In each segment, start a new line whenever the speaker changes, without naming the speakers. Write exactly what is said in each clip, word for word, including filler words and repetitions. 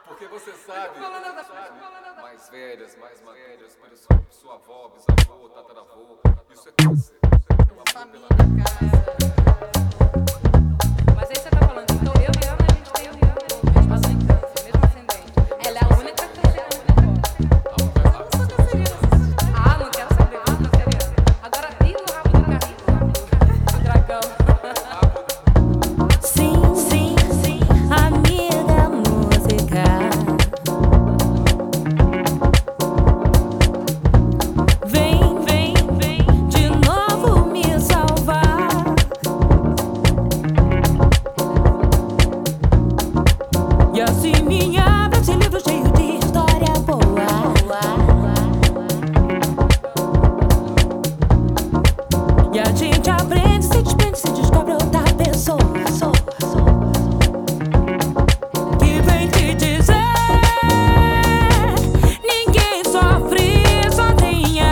Porque você sabe,
sabe,
mais velhas, mais velhas, por sua, sua avó, bisavô, tataravô, isso é câncer.
família, cara. Mas aí você tá falando, então eu e Ana, a gente tem o mesmo ascendente, mesmo ascendente. Ela é a única canceriana que pode. Eu não sou canceriana. Ah, não quero saber, eu sou canceriana. Agora, e no rabo do carrinho? O dragão.
Sim, sim, sim, amiga música. Vem, vem, vem de novo me salvar. E assim me abre esse livro cheio de história boa. E a gente aprende, se desprende, se descobre outra pessoa. Que vem te dizer: ninguém sofre sozinha.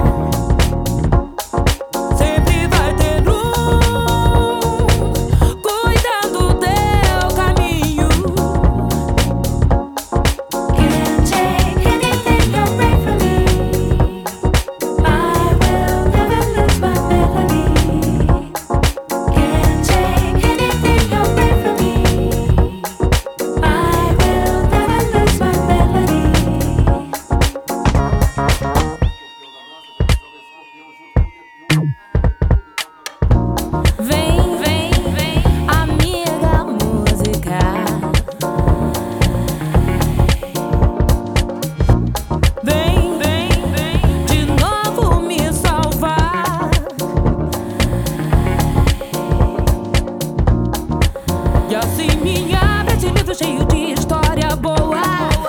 Sempre vai ter um cuidando do teu caminho. Can't take anything away from me. I will never lose my melody. Can't take anything away from me. I will never lose my melody. Vem, vem, vem, amiga música. Vem, vem, vem de novo me salvar. E assim me abre esse livro cheio de história boa.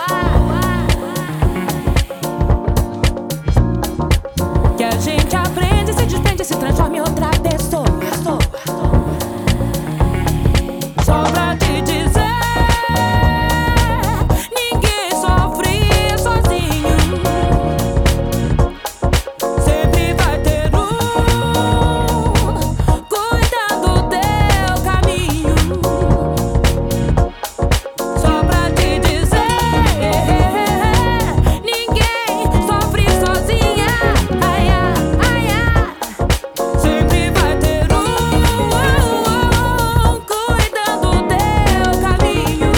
Que a gente aprende, se desprende, se transforma em outra pessoa. Só pra te dizer: ninguém sofre sozinho. Sempre vai ter um cuidando do teu caminho. Só pra te dizer: ninguém sofre sozinha. Ai, ai, ai, ai. Sempre vai ter um cuidando do teu caminho.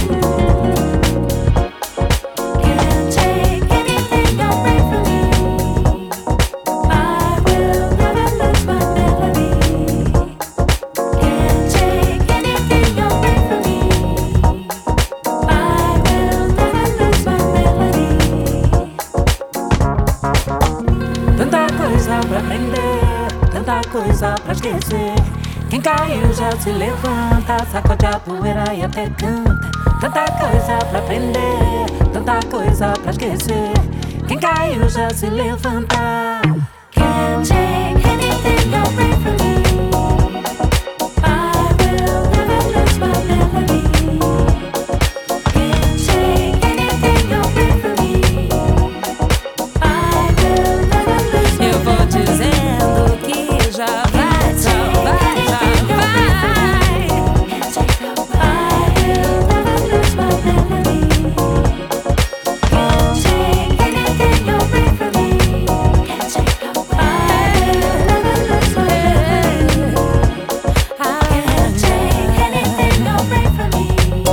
Can't take anything away from me. I will never lose my melody. Can't take anything away from me. I will never lose my melody. Tanta coisa pra aprender, tanta coisa pra esquecer. Quem caiu já se levanta, sacode a poeira e até canta. Tanta coisa pra aprender, tanta coisa pra esquecer. Quem caiu já se levanta. Can't take anything away from me. I will never lose my melody. Can't take anything away from me. I will never lose my melody. Eu vou dizendo que já vai, já vai, já vai. I will never lose my melody. Can't take anything away from me. I will never lose my melody. Can't take anything away from me.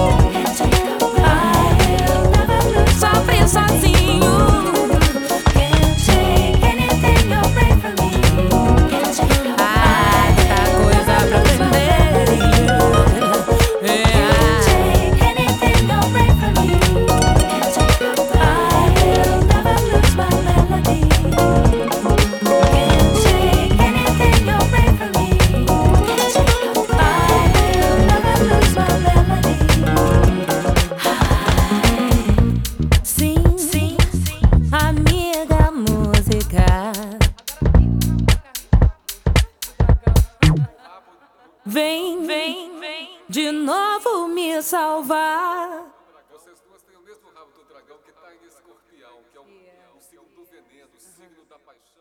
I will never lose. Sofre sozinho. Can't take anything away from me. Ai, tanta coisa pra aprender. Can't take anything away from me. I will never lose my melody. Can't take anything away from me. I will never lose my melody. Sim, sim, amiga música. Vem, vem, vem de novo me salvar.
Vocês duas têm o mesmo rabo do dragão que está em Escorpião, que é o, o signo do veneno, o signo da paixão.